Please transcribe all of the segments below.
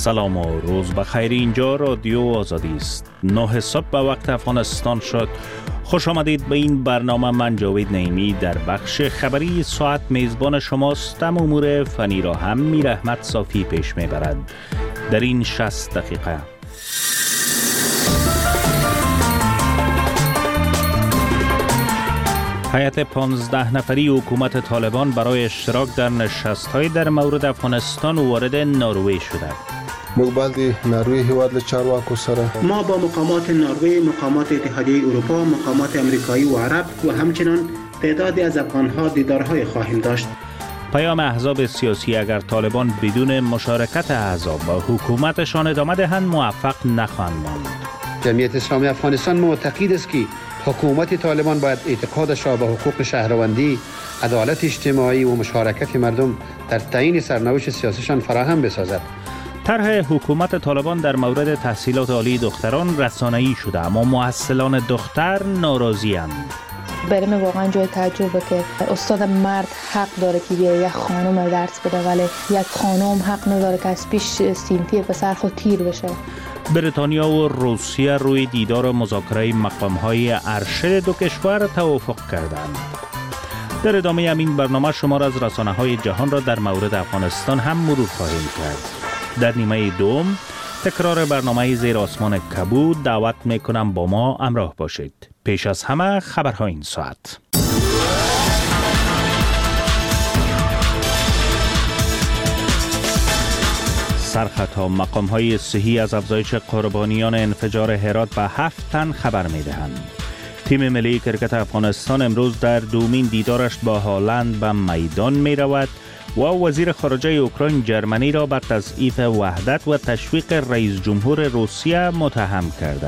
سلام و روز بخیر. اینجا رادیو آزادی است. 9 صبح به وقت افغانستان شد. خوش آمدید به این برنامه. من جاوید نعیمی در بخش خبری ساعت میزبان شماست. امور فنی را هم میر احمد صافی پیش میبرد. در این 60 دقیقه هیئت 15 نفری حکومت طالبان برای اشتراک در نشست‌های در مورد افغانستان وارد نروژ شده. مقبل نروژ هیواد لچارواکو سره ما با مقامات نروژ، مقامات اتحادیه اروپا، مقامات امریکایی و عرب و همچنین تعدادی از افغان‌ها دیدارهای خواهیم داشت. پیام احزاب سیاسی: اگر طالبان بدون مشارکت احزاب با حکومتشان ادامه دهند موفق نخواهند ماند. جمعیت اسلامی افغانستان معتقد است که حکومت طالبان باید اعتقادش را به حقوق شهروندی، عدالت اجتماعی و مشارکت مردم در تعیین سرنوشت سیاسیشان فراهم بسازد. طرح حکومت طالبان در مورد تحصیلات عالی دختران رسانه‌ای شده، اما محصلان دختر ناراضی‌اند. برای من واقعا جای تعجبه که استاد مرد حق داره که یک خانم درس بده، ولی یک خانم حق نداره که از پیش سینتی پسر خود تیر بشه. بریتانیا و روسیه روی دیدار مذاکره مقام‌های ارشد دو کشور توافق کردند. در ادامه همین برنامه شمار از رسانه‌های جهان را در مورد افغانستان هم مرور خواهیم کرد. در نیمه دوم تکرار برنامه زیر آسمان کبود. دعوت میکنم با ما همراه باشید. پیش از همه خبرهای این ساعت. سرخطها: مقام‌های صحی از افزایش قربانیان انفجار هرات به 7 تن خبر می‌دهند. تیم ملی کرکت افغانستان امروز در دومین دیدارش با هالند به میدان می‌رود و وزیر خارجه اوکراین جرمنی را به تضعیف وحدت و تشویق رئیس جمهور روسیه متهم کرده.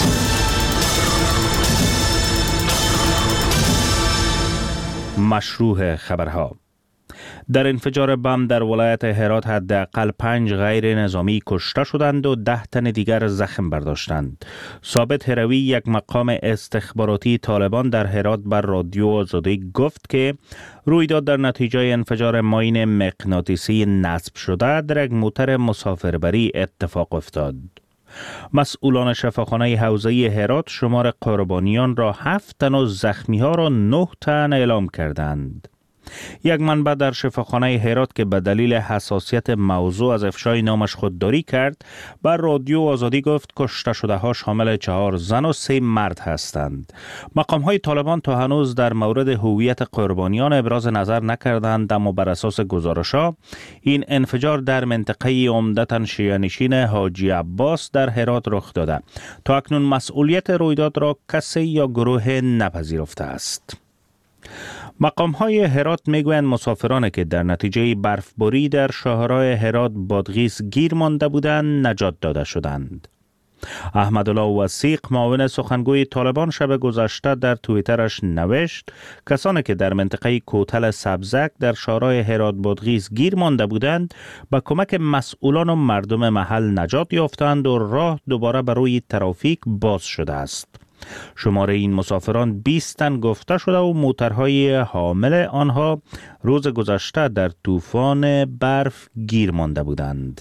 مشروع خبرها: در انفجار بم در ولایت هرات حداقل 5 غیر نظامی کشته شدند و 10 تن دیگر زخم برداشتند. ثابت هروی، یک مقام استخباراتی طالبان در هرات بر رادیو آزادی گفت که رویداد در نتیجه انفجار ماین مغناطیسی نصب شده در یک موتر مسافربری اتفاق افتاد. مسئولان شفاخانه حوزه هرات شمار قربانیان را 7 تن و زخمی ها را 9 تن اعلام کردند. یک منبع در شفاخانه هرات که به دلیل حساسیت موضوع از افشای نامش خودداری کرد بر رادیو آزادی گفت کشته شده ها شامل 4 زن و 3 مرد هستند. مقام های طالبان تا هنوز در مورد هویت قربانیان ابراز نظر نکردند، اما بر اساس گزارش‌ها این انفجار در منطقه عمدتاً شیعه نشین حاجی عباس در هرات رخ داده. تا اکنون مسئولیت رویداد را کسی یا گروه نپذیرفته است. مقام‌های هرات میگویند مسافرانی که در نتیجه برفباری در شاهراه هرات بادغیس گیر مانده بودند نجات داده شدند. احمدالله وثیق، معاون سخنگوی طالبان، شب گذشته در توییترش نوشت کسانی که در منطقه کوتل سبزک در شاهراه هرات بادغیس گیر مانده بودند با کمک مسئولان و مردم محل نجات یافتند و راه دوباره بر روی ترافیک باز شده است. شماره این مسافران 20 تن گفته شده و موترهای حامل آنها روز گذشته در طوفان برف گیر مانده بودند.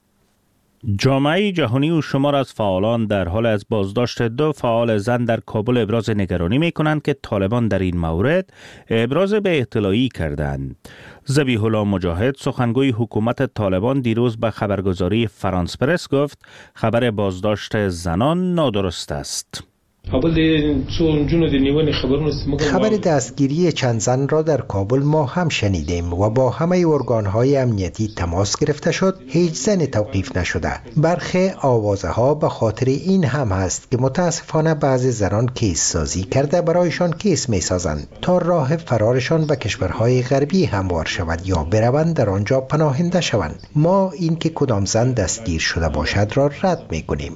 جامعه جهانی و شمار از فعالان در حال از بازداشت 2 فعال زن در کابل ابراز نگرانی می کنند که طالبان در این مورد ابراز به اطلاعی کردند. ذبیح الله مجاهد، سخنگوی حکومت طالبان، دیروز به خبرگزاری فرانس پرس گفت خبر بازداشت زنان نادرست است. خبر دستگیری چند زن را در کابل ما هم شنیدیم و با همه ارگان‌های امنیتی تماس گرفته شد. هیچ زن توقیف نشده. برخی آوازه ها به خاطر این هم هست که متاسفانه بعضی زنان کیس سازی کرده برایشان کیس می سازند تا راه فرارشان به کشورهای غربی هموار شود یا بروند در آنجا پناهنده شوند. ما این که کدام زن دستگیر شده باشد را رد می کنیم.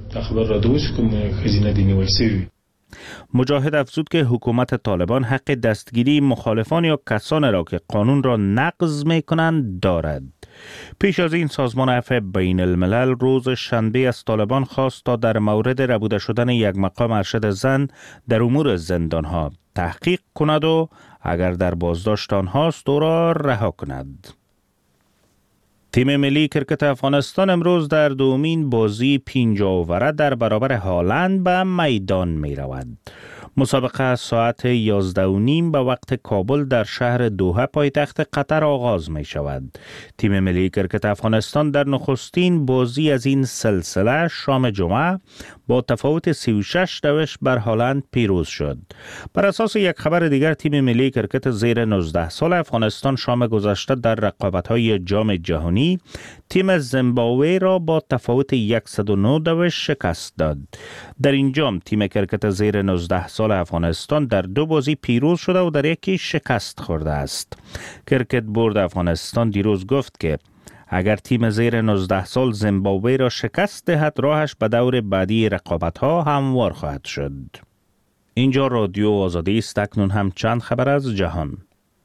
مجاهد افزود که حکومت طالبان حق دستگیری مخالفان یا کسانی را که قانون را نقض می کنند دارد. پیش از این سازمان عفو بین الملل روز شنبه از طالبان خواست تا در مورد ربوده شدن یک مقام ارشد زن در امور زندانها تحقیق کند و اگر در بازداشت آنهاست او را رها کند. تیم ملی کرکت افغانستان امروز در دومین بازی 50 اوره در برابر هالند به میدان می رود. مسابقه ساعت 11:30 به وقت کابل در شهر دوحه پایتخت قطر آغاز می شود. تیم ملی کرکت افغانستان در نخستین بازی از این سلسله شام جمعه با تفاوت 36 بر هالند پیروز شد. بر اساس یک خبر دیگر تیم ملی کرکت زیر 19 سال افغانستان شام گذشته در رقابت‌های جام جهانی تیم زیمبابوه را با تفاوت 109 شکست داد. در این جام تیم کرکت زیر 19 سال افغانستان در 2 بازی پیروز شده و در یکی شکست خورده است. کرکت بورد افغانستان دیروز گفت که اگر تیم زیر 19 سال زیمبابوه را شکست دهد راهش به دور بعدی رقابت‌ها هموار خواهد شد. اینجا رادیو آزادی است. اکنون هم چند خبر از جهان.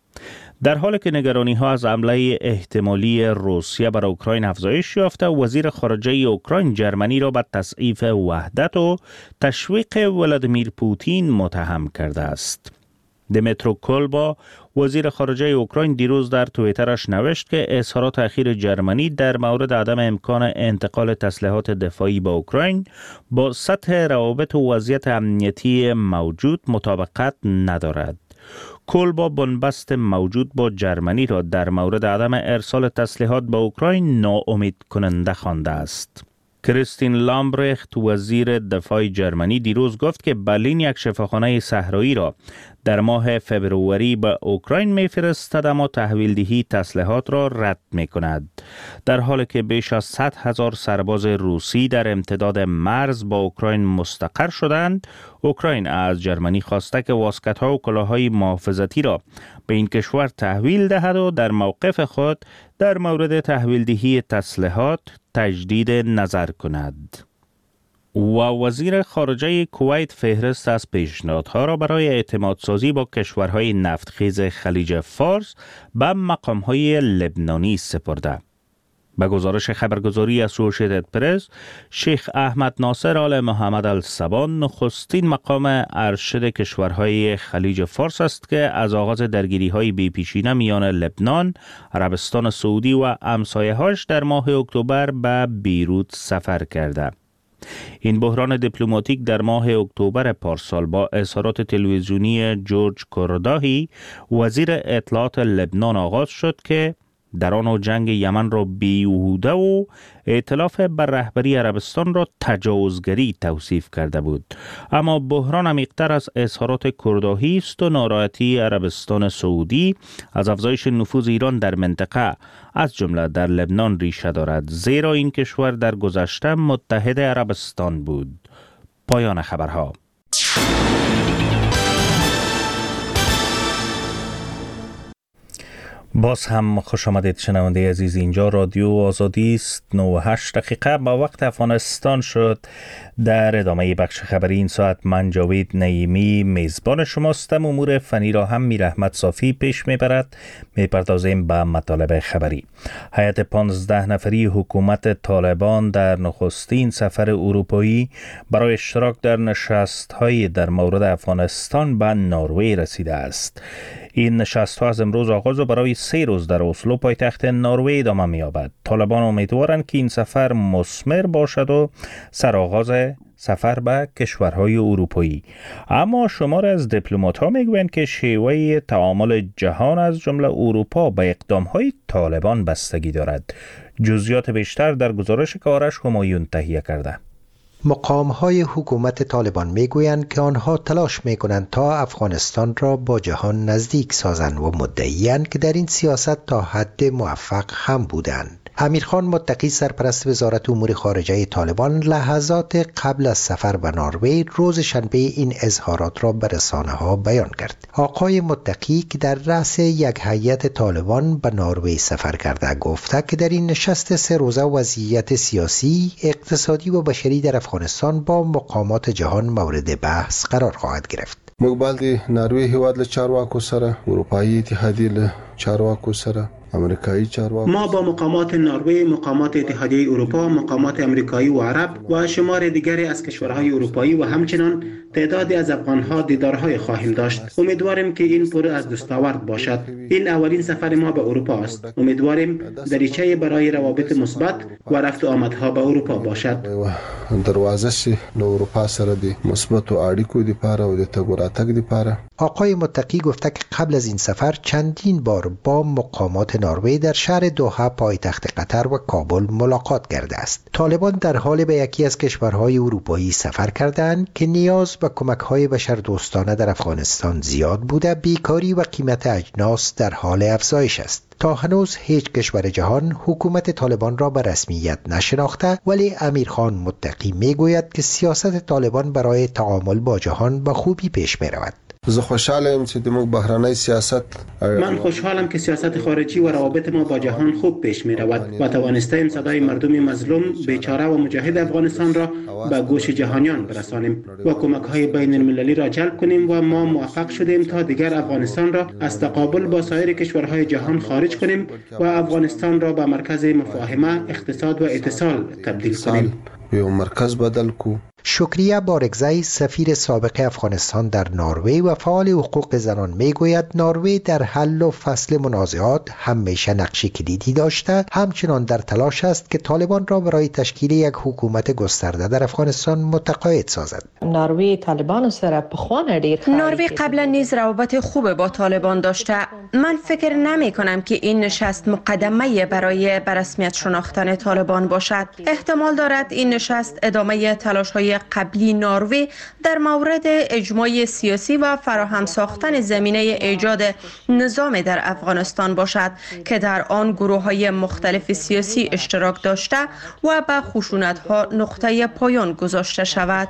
در حالی که نگرانی‌ها از حمله احتمالی روسیه بر اوکراین افزایش یافته، وزیر خارجه اوکراین جرمنی را به تضعیف وحدت و تشویق ولادیمیر پوتین متهم کرده است. دمیترو کولبا وزیر خارجه اوکراین دیروز در توییترش نوشت که اظهارات اخیر جرمنی در مورد عدم امکان انتقال تسلیحات دفاعی به اوکراین با سطح روابط و وضعیت امنیتی موجود مطابقت ندارد. کولبا بنبست موجود با جرمنی را در مورد عدم ارسال تسلیحات به اوکراین ناامید کننده خوانده است. کریستین لامبرخت وزیر دفاع جرمنی دیروز گفت که برلین یک شفاخانه صحرایی را در ماه فبروری به اوکراین می‌فرستد اما تحویل دهی تسلیحات را رد می‌کند. در حالی که بیش از 100,000 سرباز روسی در امتداد مرز با اوکراین مستقر شدند، اوکراین از جرمنی خواسته که واسکت‌ها و کلاه‌های محافظتی را به این کشور تحویل دهد و در موقف خود در مورد تحویل دهی تسلیحات تجدید نظر کند. و وزیر خارجه کویت فهرست از پیشنهادها را برای اعتمادسازی با کشورهای نفتخیز خلیج فارس به مقامهای لبنانی سپرده. به گزارش خبرگزاری اسوشییتد پرس، شیخ احمد ناصر آل محمد السبان نخستین مقام ارشد کشورهای خلیج فارس است که از آغاز درگیری‌های بی‌پیشینه میان لبنان، عربستان سعودی و همسایه‌هاش در ماه اکتبر به بیروت سفر کرده. این بحران دیپلماتیک در ماه اکتبر پارسال با اظهارات تلویزیونی جورج کورداهی وزیر اطلاعات لبنان آغاز شد که در آن جنگ یمن را بیهوده و ائتلاف بر رهبری عربستان را تجاوزگری توصیف کرده بود. اما بحران عمیق‌تر از اظهارات کورداهی است و ناراحتی عربستان سعودی از افزایش نفوذ ایران در منطقه از جمله در لبنان ریشه دارد، زیرا این کشور در گذشته متحد عربستان بود. پایان خبرها. باز هم خوش آمدید شنونده عزیز. اینجا رادیو آزادی است. 9:08 با وقت افغانستان شد. در ادامه بخش خبری این ساعت من جاوید نعیمی میزبان شماستم. امور فنی را هم میر احمد صافی پیش میبرد. میپردازیم به مطالب خبری. هیئت 15 نفری حکومت طالبان در نخستین سفر اروپایی برای اشتراک در نشست‌های در مورد افغانستان به نروژ رسیده است. این نشست‌ها از امروز آغاز و برای 3 روز در اسلو پایتخت نروژ ادامه می‌یابد. طالبان امیدوارند که این سفر مثمر باشد و سرآغاز سفر به کشورهای اروپایی. اما شمار از دیپلمات‌ها میگویند که شیوه تعامل جهان از جمله اروپا به اقدام‌های طالبان بستگی دارد. جزئیات بیشتر در گزارش کارش همایون تهیه کرده. مقام‌های حکومت طالبان میگویند که آنها تلاش میکنند تا افغانستان را با جهان نزدیک سازند و مدعی‌اند که در این سیاست تا حد موفق هم بودند. امیرخان متقی سرپرست وزارت امور خارجه طالبان لحظات قبل از سفر به نروژ روز شنبه این اظهارات را به رسانه‌ها بیان کرد. آقای متقی که در رأس یک هیئت طالبان به نروژ سفر کرده گفته که در این نشست 3 روزه وضعیت سیاسی، اقتصادی و بشری در افغانستان با مقامات جهان مورد بحث قرار خواهد گرفت. موږ بل د نروژ هیواد له چارواکو سره، اروپایي اتحادیې له چارواکو سره امریکایی چارواکو ما با مقامات نروژ، مقامات اتحادیه اروپا، مقامات امریکایی و عرب و شمار دیگری از کشورهای اروپایی و همچنان تعدادی از افغانها دیدارهای خواهیم داشت. امیدواریم که این پر از دستاورد باشد. این اولین سفر ما به اروپا است. امیدواریم دریچه برای روابط مثبت و رفت و آمدها به اروپا باشد. دروازه سی له اروپا سره دی مثبت و اړیکو لپاره او د تګ و راتګ لپاره. آقای متقی گفته که قبل از این سفر چندین بار با مقامات نروژ در شهر دوحه پایتخت قطر و کابل ملاقات کرده است. طالبان در حال به یکی از کشورهای اروپایی سفر کردند که نیاز به کمک‌های بشردوستانه در افغانستان زیاد بوده، بیکاری و قیمت اجناس در حال افزایش است. تا هنوز هیچ کشور جهان حکومت طالبان را به رسمیت نشناخته، ولی امیرخان متقی میگوید که سیاست طالبان برای تعامل با جهان به خوبی پیش می رود. زه خوشحالم چې د موږ بهرنی سیاست من خوشحالم که سیاست خارجی و روابط ما با جهان خوب پیش می رود و توانستیم صدای مردم مظلوم، بیچاره و مجاهد افغانستان را به گوش جهانیان برسانیم و کمک های بین المللی را جلب کنیم و ما موفق شدیم تا دیگر افغانستان را از تقابل با سایر کشورهای جهان خارج کنیم و افغانستان را به مرکز مفاهمه، اقتصاد و اتصال تبدیل کنیم. یو مرکز بدل کو. شکریه بارگزی سفیر سابق افغانستان در نروژ و فعال حقوق زنان میگوید نروژ در حل و فصل منازعات همیشه نقش کلیدی داشته، همچنان در تلاش است که طالبان را برای تشکیل یک حکومت گسترده در افغانستان متقاعد سازد. نروژ طالبان سره پخوانه ډیر نروژ قبلا نیز روابط خوب با طالبان داشته. من فکر نمی کنم که این نشست مقدمه برای به رسمیت شناختن طالبان باشد. احتمال دارد این نشست ادامه تلاش‌های قبلی نروژ در مورد اجماع سیاسی و فراهم ساختن زمینه ایجاد نظام در افغانستان باشد که در آن گروه‌های مختلف سیاسی اشتراک داشته و به خشونت‌ها نقطه پایان گذاشته شود.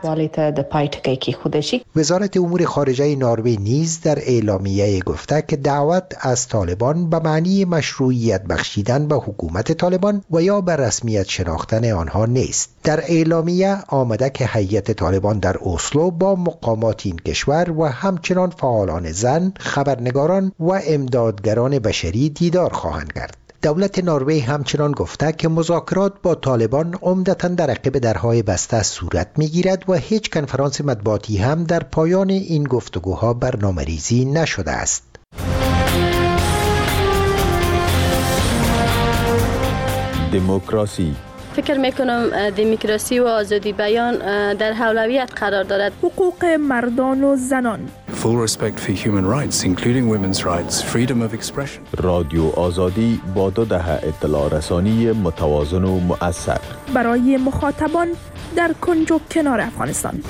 وزارت امور خارجه نروژ نیز در اعلامیه گفته که دعوت از طالبان به معنی مشروعیت بخشیدن به حکومت طالبان و یا به رسمیت شناختن آنها نیست. در اعلامیه آمده که هیئت طالبان در اسلو با مقامات این کشور و همچنان فعالان زن، خبرنگاران و امدادگران بشری دیدار خواهند کرد. دولت نروژ همچنان گفته که مذاکرات با طالبان عمدتاً در عقب درهای بسته صورت می‌گیرد و هیچ کنفرانس مطبوعاتی هم در پایان این گفتگوها برنامه‌ریزی نشده است. دموکراسی. فکر میکنم دموکراسی و آزادی بیان در اولویت قرار دارد. حقوق مردان و زنان. Full respect for human rights, including women's rights, freedom of expression. رادیو آزادی با 2 دهه اطلاع رسانی متوازن و مؤثر برای مخاطبان در کنج و کنار افغانستان.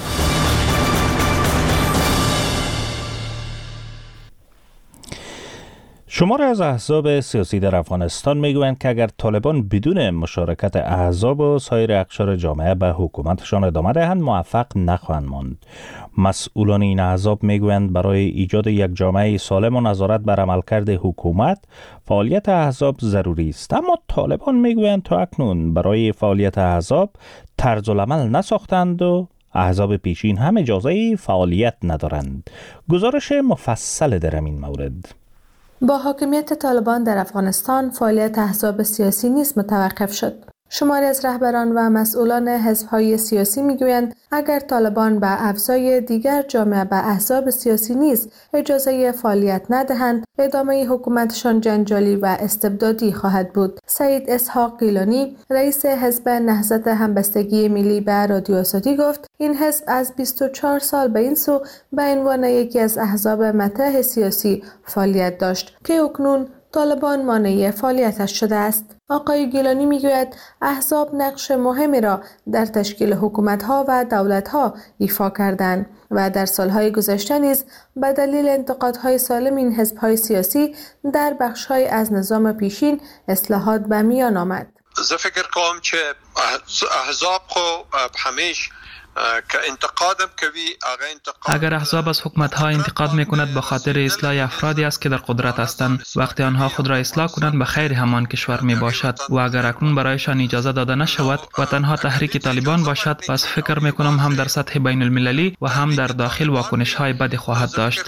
شماری از احزاب سیاسی در افغانستان میگویند که اگر طالبان بدون مشارکت احزاب و سایر اقشار جامعه به حکومتشان ادامه دهند موفق نخواهند ماند. مسئولان این احزاب میگویند برای ایجاد یک جامعه سالم و نظارت بر عملکرد حکومت فعالیت احزاب ضروری است، اما طالبان میگویند تا اکنون برای فعالیت احزاب طرز العمل نساختند و احزاب پیشین هم اجازه فعالیت ندارند. گزارش مفصل در این مورد. با حاکمیت طالبان در افغانستان فعالیت احزاب سیاسی نیز متوقف شد. شماری از رهبران و مسئولان حزب‌های سیاسی می‌گویند اگر طالبان به افزای دیگر جامعه به احزاب سیاسی نیز اجازه فعالیت ندهند، ادامه حکومتشان جنجالی و استبدادی خواهد بود. سعید اسحاق گیلانی، رئیس حزب نهضت همبستگی ملی به رادیو آزادی گفت این حزب از 24 سال به این سو به عنوان یکی از احزاب مطرح سیاسی فعالیت داشت که اکنون طالبان مانع فعالیتش شده است. آقای گیلانی میگوید احزاب نقش مهمی را در تشکیل حکومت‌ها و دولت‌ها ایفا کردند و در سالهای گذشته نیز به دلیل انتقادهای سالم این حزب‌های سیاسی در بخش‌های از نظام پیشین اصلاحات به میان آمد. زه فکر کوم چې احزاب خو همیش اگر احزاب از حکومت‌ها انتقاد می‌کند به خاطر اصلاح افرادی است که در قدرت هستند، وقتی آنها خود را اصلاح کنند به خیر همان کشور میباشد و اگر اکنون برایشان اجازه داده نشود و تنها تحریک طالبان باشد، پس فکر می‌کنم هم در سطح بین المللی و هم در داخل واکنش‌های بدی خواهد داشت.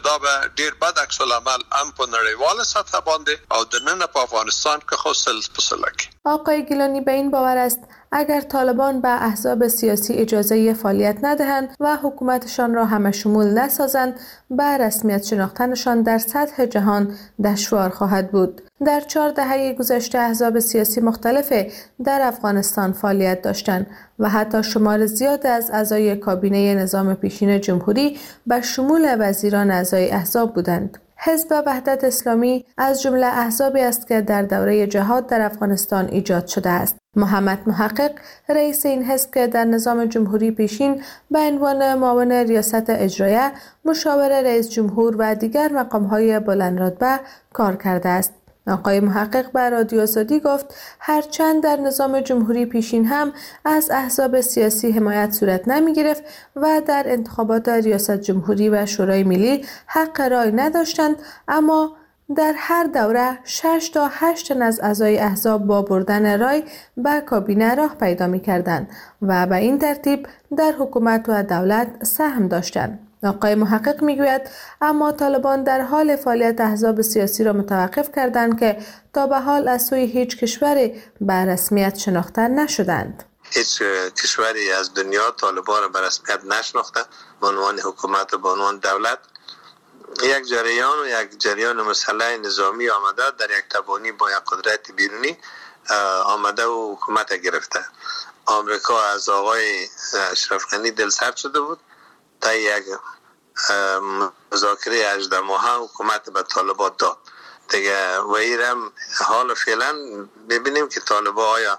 آقای گیلانی به این باور است اگر طالبان به احزاب سیاسی اجازه فعالیت ندهند و حکومتشان را همه شمول نسازند، به رسمیت شناختنشان در سطح جهان دشوار خواهد بود. در 4 دهه گذشته احزاب سیاسی مختلف در افغانستان فعالیت داشتند و حتی شمار زیاد از اعضای کابینه نظام پیشین جمهوری به شمول وزیران اعضای احزاب بودند. حزب وحدت اسلامی از جمله احزابی است که در دوره جهاد در افغانستان ایجاد شده است. محمد محقق رئیس این حزب که در نظام جمهوری پیشین به عنوان معاون ریاست اجرایه، مشاور رئیس جمهور و دیگر مقام‌های بلندرتبه کار کرده است. آقای محقق به رادیو آزادی گفت هرچند در نظام جمهوری پیشین هم از احزاب سیاسی حمایت صورت نمی گرفت و در انتخابات ریاست جمهوری و شورای ملی حق رای نداشتند، اما در هر دوره 6 تا 8 تن از اعضای احزاب با بردن رای به کابینه راه پیدا می کردند و به این ترتیب در حکومت و دولت سهم داشتند. آقای محقق میگوید اما طالبان در حال فعالیت احزاب سیاسی را متوقف کردند که تا به حال از سوی هیچ کشوری به رسمیت شناخته نشدند. هیچ کشوری از دنیا طالبان را به رسمیت نشناخته به عنوان حکومت و به عنوان دولت. یک جریان مسلح نظامی آمده در یک تبانی با یک قدرت بیرونی آمده و حکومت گرفته. آمریکا از آقای اشرف غنی دلسرد شده بود تا یک مذاکره 18 ماهه حکومت به طالبان داد دیگه و ایرم حال فعلا ببینیم که طالبان آیا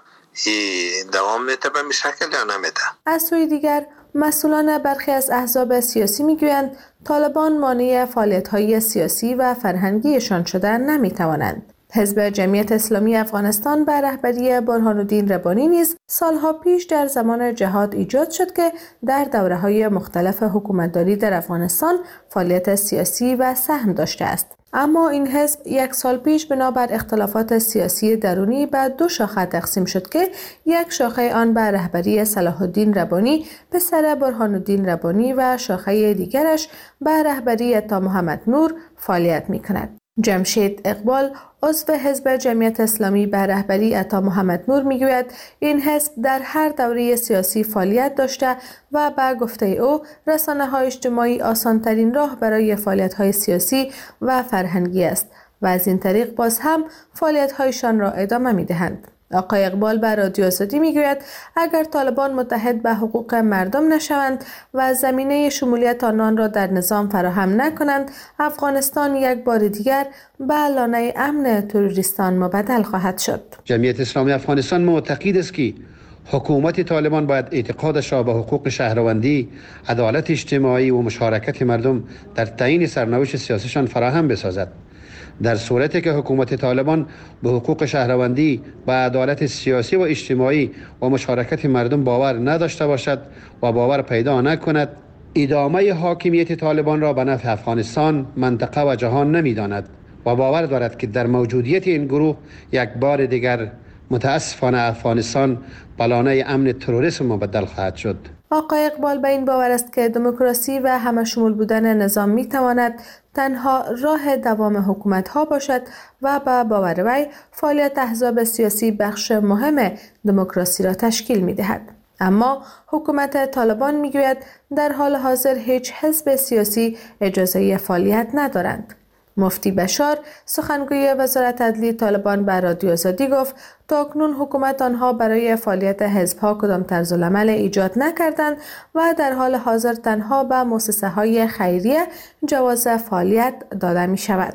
دوام میته به این شکل یا نمیته. از سوی دیگر مسئولان برخی از احزاب سیاسی میگویند طالبان مانع فعالیت‌های سیاسی و فرهنگیشان شدن نمیتوانند. حزب جمعیت اسلامی افغانستان به رهبری برهان‌الدین ربانی نیز سالها پیش در زمان جهاد ایجاد شد که در دوره‌های مختلف حکومتداری در افغانستان فعالیت سیاسی و سهم داشته است. اما این حزب 1 سال پیش بنابر اختلافات سیاسی درونی به 2 شاخه تقسیم شد که یک شاخه آن به رهبری صلاح الدین ربانی پسر برهان‌الدین ربانی و شاخه دیگرش به رهبری عطا محمد نور فعالیت می‌کند. جمشید اقبال عضو حزب جمعیت اسلامی به رهبری عطا محمد نور میگوید این حزب در هر دوره سیاسی فعالیت داشته و به گفته او رسانه‌های اجتماعی آسان‌ترین راه برای فعالیت‌های سیاسی و فرهنگی است و از این طریق باز هم فعالیت‌هایشان را ادامه می‌دهند. آقای اقبال به رادیو آزادی میگوید اگر طالبان متحد به حقوق مردم نشوند و زمینه شمولیت آنان را در نظام فراهم نکنند، افغانستان یک بار دیگر به لانه امن تروریستان مبدل خواهد شد. جمعیت اسلامی افغانستان معتقد است که حکومت طالبان باید اعتقادش را به حقوق شهروندی، عدالت اجتماعی و مشارکت مردم در تعیین سرنوشت سیاسیشان فراهم بسازد. در صورتی که حکومت طالبان به حقوق شهروندی و عدالت سیاسی و اجتماعی و مشارکت مردم باور نداشته باشد و باور پیدا نکند، ادامه حاکمیت طالبان را به نفع افغانستان، منطقه و جهان نمی‌داند و باور دارد که در موجودیت این گروه یک بار دیگر متاسفانه افغانستان به لانه امن تروریسم مبدل خواهد شد. آقای اقبال به این باور است که دموکراسی و همه شمول بودن نظام می تواند تنها راه دوام حکومت ها باشد و به باور وی فعالیت احزاب سیاسی بخش مهم دموکراسی را تشکیل می دهد. اما حکومت طالبان می گوید در حال حاضر هیچ حزب سیاسی اجازه فعالیت ندارند. مفتی بشار سخنگوی وزارت عدلی طالبان به رادیو آزادی گفت تاکنون حکومت آنها برای فعالیت حزب‌ها کدام طرزالعمل ایجاد نکردند و در حال حاضر تنها به مؤسسه‌های خیریه جواز فعالیت داده می شود.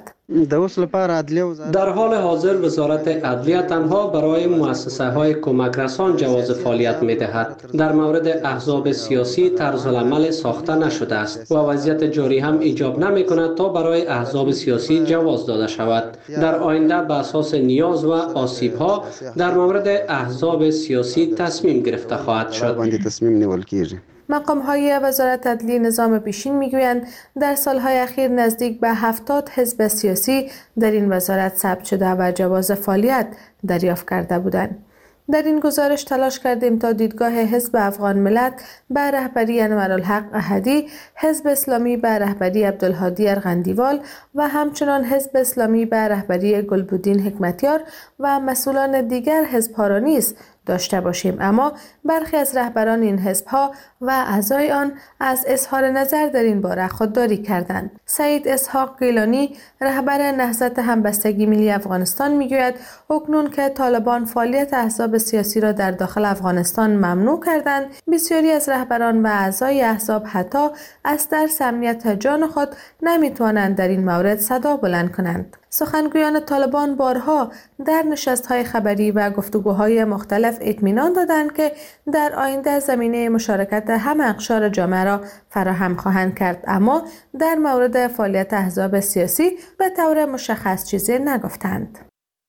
در حال حاضر وزارت عدلیه تنها برای مؤسسه‌های کمک رسان جواز فعالیت می‌دهد. در مورد احزاب سیاسی طرزالعمل ساخته نشده است و وضعیت جاری هم ایجاب نمی‌کند تا برای احزاب سیاسی جواز داده شود. در آینده به اساس نیاز و آسیب‌ها در مورد احزاب سیاسی تصمیم گرفته خواهد شد. مقام‌های وزارت عدلیه نظام پیشین میگویند در سالهای اخیر نزدیک به 70 حزب سیاسی در این وزارت ثبت شده و جواز فعالیت دریافت کرده بودند. در این گزارش تلاش کردیم تا دیدگاه حزب افغان ملت به رهبری انورالحق احدی، حزب اسلامی به رهبری عبدالهادی ارغندیوال و همچنان حزب اسلامی به رهبری گلبدین حکمتیار و مسئولان دیگر حزب‌ها را نیز داشته باشیم، اما برخی از رهبران این حزب‌ها و اعضای آن از اظهار نظر در این باره خودداری کردند. سعید اسحاق گیلانی رهبر نهضت همبستگی ملی افغانستان میگوید اکنون که طالبان فعالیت احزاب سیاسی را در داخل افغانستان ممنوع کردند، بسیاری از رهبران و اعضای احزاب حتی از ترس امنیت جان خود نمیتوانند در این مورد صدا بلند کنند. سخنگویان طالبان بارها در نشست‌های خبری و گفتگوهای مختلف اطمینان دادند که در آینده زمینه مشارکت همه اقشار جامعه را فراهم خواهند کرد، اما در مورد فعالیت احزاب سیاسی به طور مشخص چیزی نگفتند.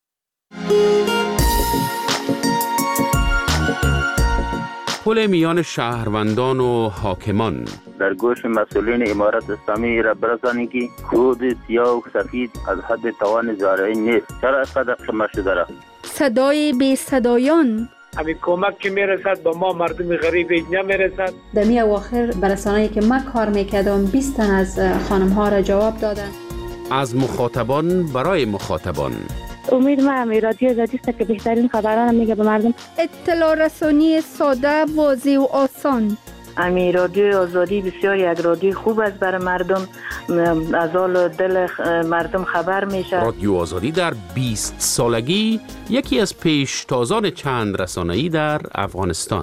پل میان شهروندان و حاکمان در گوش مسئولین امارت اسلامی را برسانید که خود سیاه و سفید از حد توان زارعی نیست. چرا اینقدر شما شده را؟ صدای بی صدایان همین کمک که میرسد با ما مردم غریب نمیرسد. در می اواخر برسانه‌ای که من کار میکردم 20 تن از خانم ها را جواب دادن. از مخاطبان برای مخاطبان. امید ما رادیو آزادی است که بهترین خبران میگه به مردم. اطلاع رسانی ساده، واضح و آسان. امی رادیو آزادی بسیار یک رادیو خوب است برای مردم، از حال دل مردم خبر میشه. رادیو آزادی در 20 سالگی یکی از پیشتازان چند رسانه‌ای در افغانستان.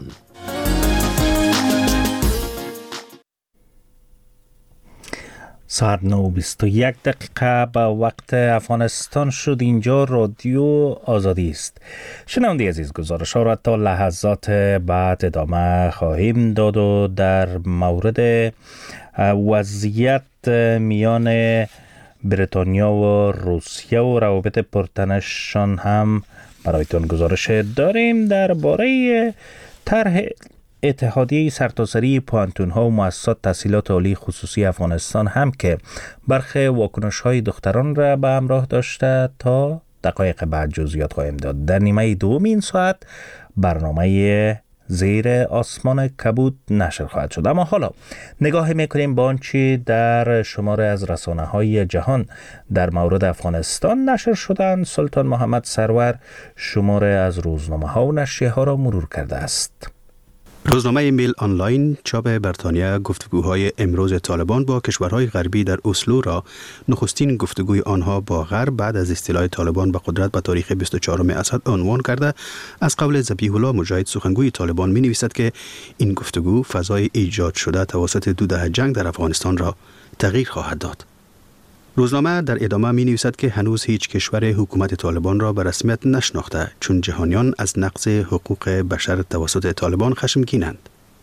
ساعت 9:21 به وقت افغانستان شد. اینجا رادیو آزادی است. شنونده عزیز، گزارش ها را تا لحظات بعد ادامه خواهیم داد و در مورد وضعیت میان بریتانیا و روسیه و روابط پرتنشان هم برایتان گزارش داریم. درباره طرح اتحادیه سرتاسری پوهنتون‌ها و مؤسسات تحصیلات عالی خصوصی افغانستان هم که برخی واکنش‌های دختران را به همراه داشته تا دقایق بعد جزئیات خواهیم داد. در نیمه دوم این ساعت برنامه زیر آسمان کبود نشر خواهد شد. اما حالا نگاه میکنیم به آنچه در شماره از رسانه‌های جهان در مورد افغانستان نشر شدند. سلطان محمد سرور شماره از روزنامه‌ها و نشریه‌ها را مرور کرده است. روزنامه میل آنلاین چاپ بریتانیا گفتگوهای امروز طالبان با کشورهای غربی در اسلو را نخستین گفتگوی آنها با غرب بعد از استیلای طالبان به قدرت به تاریخ 24 اسد عنوان کرده. از قول ذبیح الله مجاهد سخنگوی طالبان می نویسد که این گفتگو فضای ایجاد شده توسط 2 دهه جنگ در افغانستان را تغییر خواهد داد. روزنامه در ادامه می نویسد که هنوز هیچ کشور حکومت طالبان را به رسمیت نشناخته، چون جهانیان از نقض حقوق بشر توسط طالبان خشمگینند.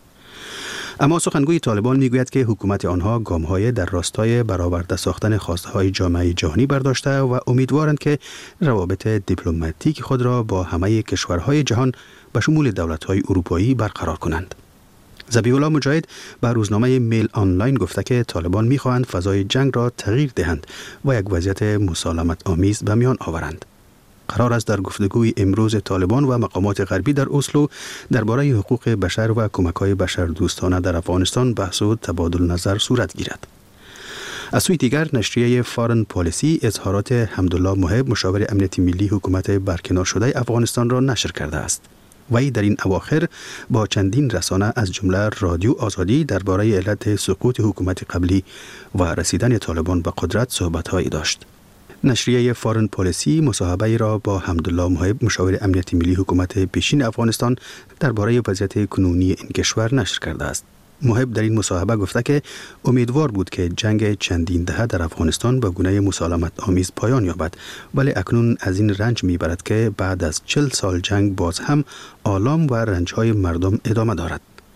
اما سخنگوی طالبان می گوید که حکومت آنها گام‌های در راستای برآورده ساختن خواسته‌های جامعه جهانی برداشته و امیدوارند که روابط دیپلماتیک خود را با همه کشورهای جهان به شمول دولت‌های اروپایی برقرار کنند. ذبیح الله مجاهد به روزنامه میل آنلاین گفته که طالبان می‌خواهند فضای جنگ را تغییر دهند و یک وضعیت مسالمت آمیز به میان آورند. قرار است در گفتگوی امروز طالبان و مقامات غربی در اسلو درباره حقوق بشر و کمک‌های بشردوستانه در افغانستان بحث و تبادل نظر صورت گیرد. از سوی دیگر نشریه فارن پالیسی اظهارات حمدالله محب مشاور امنیتی ملی حکومت برکنار شده افغانستان را نشر کرده است. وی در این اواخر با چندین رسانه از جمله رادیو آزادی درباره علت سقوط حکومت قبلی و رسیدن طالبان به قدرت صحبت‌هایی داشت. نشریه فارن پالیسی مصاحبه را با حمدالله محب مشاور امنیتی ملی حکومت پیشین افغانستان درباره وضعیت کنونی این کشور نشر کرده است. محب در این مصاحبه گفته که امیدوار بود که جنگ چندین دهه در افغانستان به گونه مسالمت آمیز پایان یابد، ولی اکنون از این رنج میبرد که بعد از 40 سال جنگ باز هم آلام و رنج‌های مردم ادامه دارد.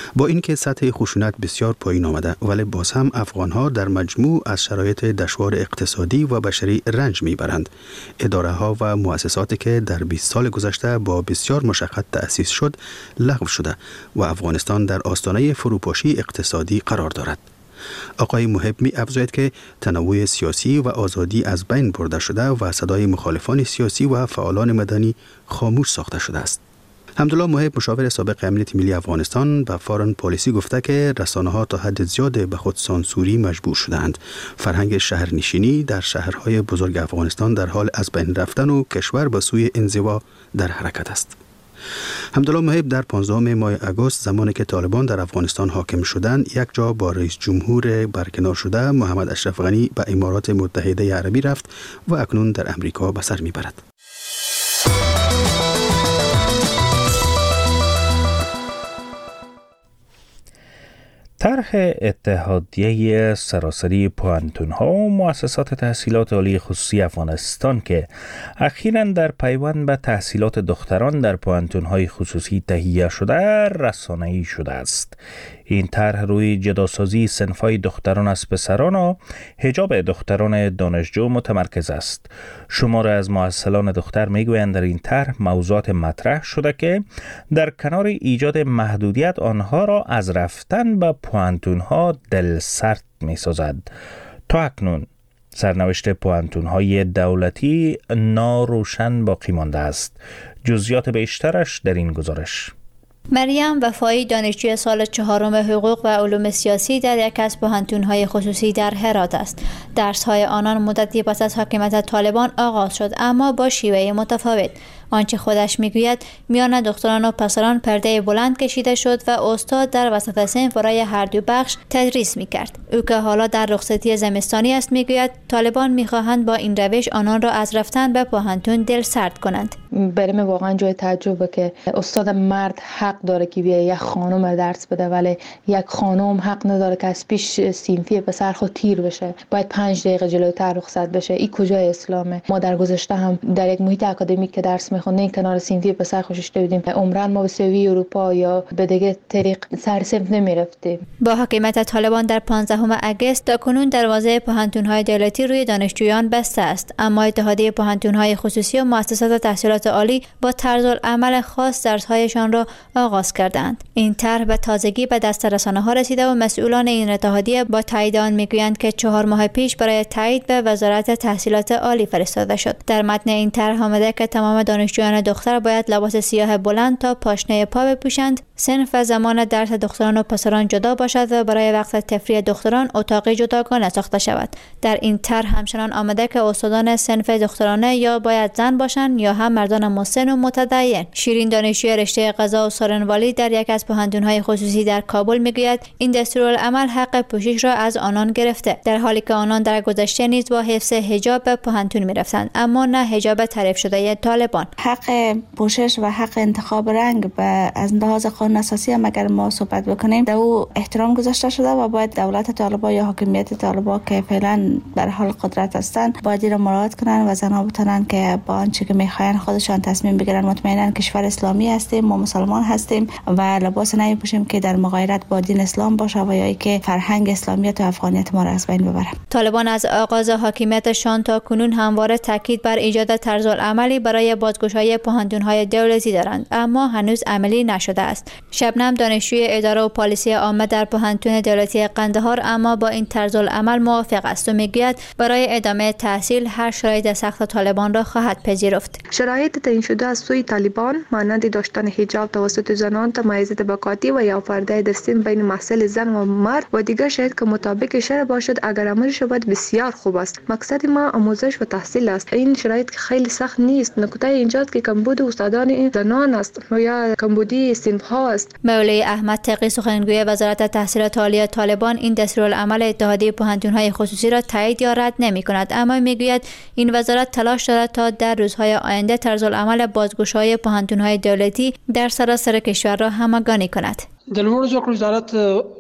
با اینکه سطح خشونت بسیار پایین آمده، ولی باز هم افغان‌ها در مجموع از شرایط دشوار اقتصادی و بشری رنج میبرند. اداره‌ها و مؤسساتی که در 20 سال گذشته با بسیار مشقت تأسیس شد لغو شده و افغانستان در آستانه فروپاشی اقتصادی قرار دارد. آقای محب می افزاید که تنوع سیاسی و آزادی از بین برده شده و صدای مخالفان سیاسی و فعالان مدنی خاموش ساخته شده است. حمدالله محب مشاور سابق امنیت ملی افغانستان به فارن پالیسی گفته که رسانه‌ها تا حد زیاد به خود سانسوری مجبور شدند. فرهنگ شهرنشینی در شهرهای بزرگ افغانستان در حال از بین رفتن و کشور به سوی انزوا در حرکت است. حمدالله محب در 15 ماه اگست زمانی که طالبان در افغانستان حاکم شدند یک جا با رئیس جمهور برکنار شده محمد اشرف غنی به امارات متحده عربی رفت و اکنون در امریکا به سر میبرد. طرح اتحادیه سراسری پوهنتون‌ها و مؤسسات تحصیلات عالی خصوصی افغانستان که اخیراً در پیوند به تحصیلات دختران در پوهنتون‌های خصوصی تهیه شده رسانه‌ای شده است. این طرح روی جداسازی صنف‌های دختران از پسران و حجاب دختران دانشجو متمرکز است. شمار از مؤثران دختر میگویند در این طرح موضوعات مطرح شده که در کنار ایجاد محدودیت آنها را از رفتن به پوهنتون‌ها دلسرد می‌سازد. تا اکنون سرنوشت پوهنتون‌های دولتی ناروشن باقی مانده است. جزئیات بیشترش در این گزارش. مریم وفایی دانشجوی سال 4 حقوق و علوم سیاسی در یک از پوهنتون‌های خصوصی در هرات است. درس‌های آنان مدتی پس از حاکمیت طالبان آغاز شد، اما با شیوه متفاوت. آنچه خودش میگوید میان دختران و پسران پرده بلند کشیده شد و استاد در وسط صنف برای هر دو بخش تدریس میکرد. او که حالا در رخصتی زمستانی است میگوید طالبان میخواهند با این روش آنان را از رفتن به پوهنتون دلسرد کنند. برای من واقعا جای تعجبه که استاد مرد حق داره که بیای یک خانم درس بده، ولی یک خانم حق نداره که از پیش صنفی پسر خود تیر بشه. باید 5 دقیقه جلوتر رخصت بشه. این کجای اسلامه؟ ما در گذشته هم در یک محیط اکادمیک که درس میخوندیم کنار صنفی پسر خوشش بودیم. عمرن ما به سوی اروپا یا به دیگه طریق سر صنف نمیرفتیم. با حاکمیت طالبان در 15 اگست تاکنون دروازه پوهنتون‌های دولتی روی دانشجویان بسته است، اما اتحادیه پوهنتون‌های خصوصی و مؤسسات تحصیلات عالی با طرزالعمل خاص درس‌هایشان را آغاز کردند. این طرح به تازگی به دست رسانه‌ها رسیده و مسئولان این اتحادیه با تایید آن میگویند که 4 ماه پیش برای تایید به وزارت تحصیلات عالی فرستاده شد. در متن این طرح آمده که تمام دانشجویان دختر باید لباس سیاه بلند تا پاشنه پا بپوشند، صنف و زمان درس دختران و پسران جدا باشد و برای وقت تفریح دختران اتاقی جداگانه ساخته شود. در این طرح همچنان آمده که استادان صنف دخترانه یا باید زن باشند یا هم مردان مسن و متدین. شیرین دانشجوی رشته قضا و سارنوالی در یک از پوهنتون‌های خصوصی در کابل میگوید این دستورالعمل حق پوشش را از آنان گرفته، در حالی که آنان در گذشته نیز با حفظ حجاب به پوهنتون میرفتند، اما نه حجاب تعریف شده طالبان. حق پوشش و حق انتخاب رنگ از لحاظ قانون اساسی هم اگر ما صحبت بکنیم در او احترام گذاشته شده و باید دولت طالبان یا حاکمیت طالبان که فعلا بر حال قدرت هستند باید این را مراعات کنن و زنها بتونن که با آنچه که میخواین خودشان تصمیم بگیرن. مطمئنا کشور اسلامی هستیم، ما مسلمان هستیم و لباس نمیپوشیم که در مغایرت با دین اسلام باشه و یا که فرهنگ اسلامیت و افغانیت ما را از بین ببره. طالبان از آغاز حاکمیتشان تا کنون همواره تاکید بر ایجاد طرزالعملی برای بازگشایی پوهنتون‌های دولتی دارند، اما هنوز عملی نشده است. شبنم دانشجوی اداره و پالیسی عامه در پوهنتون دولتی قندهار اما با این طرزالعمل موافق است و میگوید برای ادامه تحصیل هر شرایط سخت طالبان را خواهد پذیرفت. شرایط تعیین شده از سوی طالبان مانند داشتن حجاب توسط زنان، تمایز طبقاتی و یا پرده درسین بین محصل زن و مرد و دیگر شاید که مطابق شرع باشد اگر عمل شود بسیار خوب است. مقصد ما آموزش و تحصیل است. این شرایط خیلی سخت نیست. نکته اینجاست که کمبود استادان زنان است یا کمبودی صنف ها است. مولوی احمد تقی سخنگوی وزارت تحصیلات عالی طالبان این دستورالعمل اتحادیه پوهنتون‌های خصوصی را تایید یا رد نمی‌کند، اما میگوید این وزارت تلاش دارد تا در روزهای آینده طرزالعمل بازگشایی پوهنتون‌های دولتی در سراسر کشور را همگانی کند. د لوړو زده کړو وزارت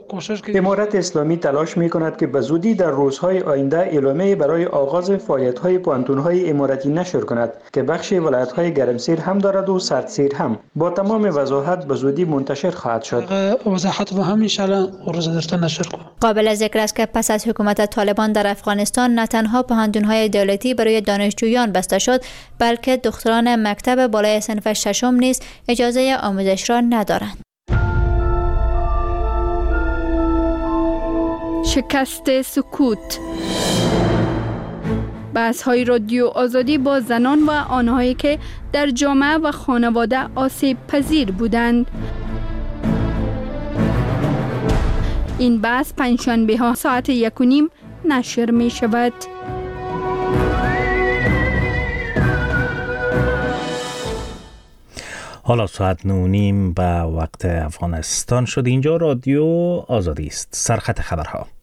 امارت اسلامی تلاش می‌کند که به زودی در روزهای آینده اعلامیه برای آغاز فعالیت‌های پوهنتون‌های اماراتی نشر کند که بخش ولایت‌های گرمسیر هم دارد و سردسیر هم. با تمام وضاحت به زودی منتشر خواهد شد. وضاحت و هم ان شاء الله روز درته نشر کنم. قابل ذکر است که پس از حکومت طالبان در افغانستان نه تنها پوهنتون‌های دولتی برای دانشجویان بسته شد، بلکه دختران مکتب بالای صنف ششم نیز اجازه آموزش را ندارند. شکست سکوت. بحث‌های رادیو آزادی با زنان و آنهایی که در جامعه و خانواده آسیب پذیر بودند. این بحث پنجشنبه ها ساعت 1:30 نشر می شود. حالا ساعت 9:30 به وقت افغانستان شد. اینجا رادیو آزادی است. سرخط خبرها.